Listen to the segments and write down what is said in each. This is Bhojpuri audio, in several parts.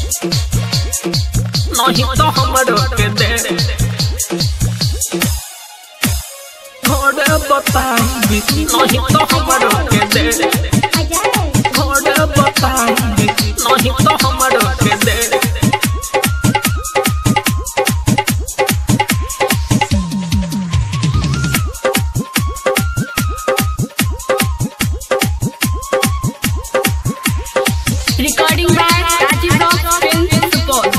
नहीं तो हमरो के दे घोड़े बताई नहीं तो हमरो के दे घोड़े बताई नहीं तो हमरो के दे Recording by Rajiv Rock Films Support.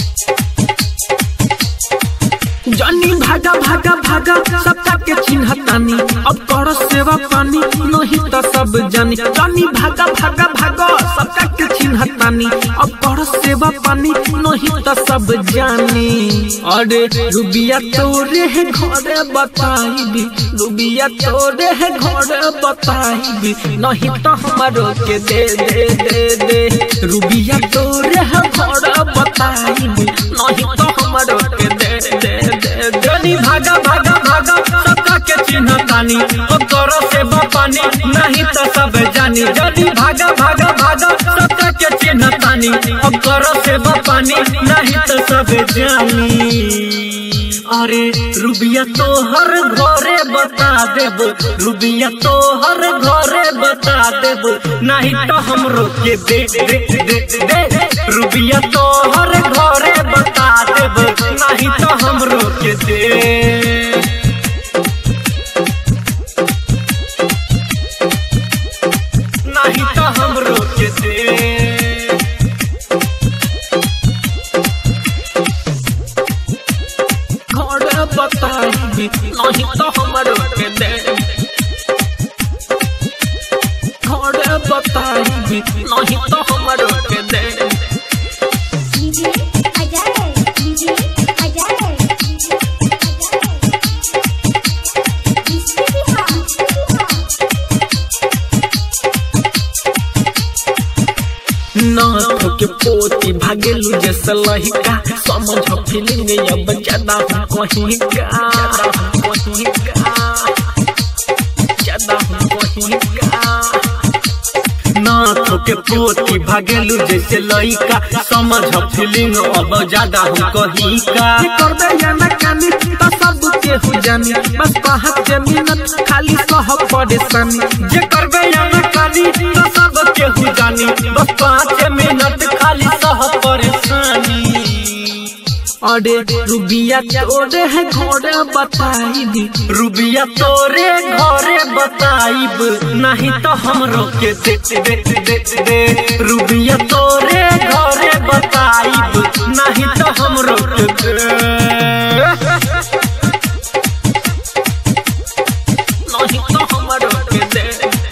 जानी भागा भागा भागा सबका के चिन्हतानी अब करो सेवा पानी नहीं तो सब जानी जानी भागा भागा भागा सबका के चिन्हतानी अब करो सेवा पानी नहीं तो सब जानी अरे रुबिया तोरे है घरे बताई रुबिया तोरे है घरे बताई नहीं तो हमारो के दे दे दे दे रुबिया तोरे है घरे बताई नहीं तो हमारो के दे दे जानी भागा भागा भागा सबका के चिन्हतानी अब करो सेवा पानी नहीं तो सब जानी जानी भागा भागा भागा सबका के चिन्हतानी अब करो सेवा पानी नहीं तो सब जानी अरे रुबिया तो हर घरे बता देब रुबिया तो हर घरे बता देब नहीं तो हमरो के दे दे दे दे रुबिया तो हर घरे बता देब नहीं तो हमरो के दे नहीं तो हमरो के दे घोड़े बताई नहीं तो हमरो के दे घोड़े बताई नहीं तो हमरो के दे नाथ के पोती भागेलू जैसे लहिका समझ फीलिंग अब ज्यादा कहीं का नाथ के पोती भागेलू जैसे लहिका समझ फीलिंग अब ज्यादा कहीं का करबे जाना कानी तो सब के हो जानी बस 5 मिनट खाली सह परेशानी जे करबे जाना कानी तो सब के हो जानी बस 5 मिनट खाली सह परेशानी अरे रुबिया तोरे है घरे बताई रुबिया तोरे घरे बताइब नहीं तो हमरो के दे दे दे दे रुबिया तोरे घरे बताइब नहीं तो हमरो के दे नहीं तो हमरो के दे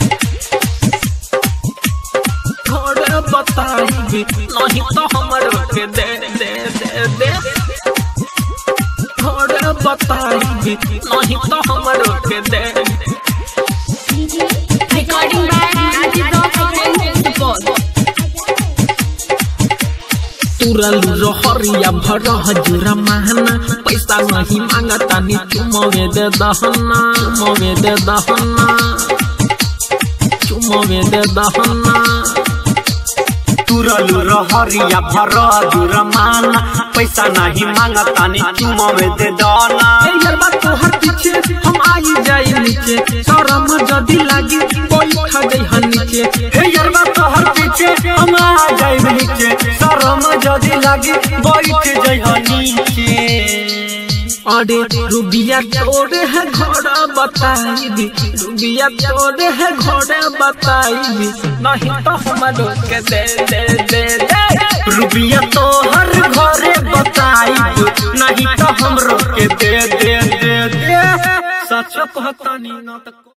घरे बताइब नहीं तो हमरो के दे दे दे दे घरे बताई नहीं तो हमरो के दे Recording by Rajiv Rock Films Support. तुरलू रहरिया भरा हजूरा महना पैसा नहीं मांगता नी चुमवे दे दहना चुमवे दे दहना चुमवे दे दहना तुरलू रहरिया भरा हजूरा महना पैसा नहीं मांगता नी चुमवे दे दहना यार बात तोहर पीछे हम आई जाई नीचे शरम जदी लागी कोई खा जाई हन नीचे हे यार बात तोहर पीछे हम आ जाई नीचे शरम जदी लागी बैठ जाई हन नीचे अरे रुबिया तोरे है घोड़ा बताई रुबिया तोरे है घोड़ा बताई नहीं तो हमरो के दे दे दे दे रुबिया तो हर घरे बताई नहीं तो हमरो के दे दे दे दे सच कहता नहीं ना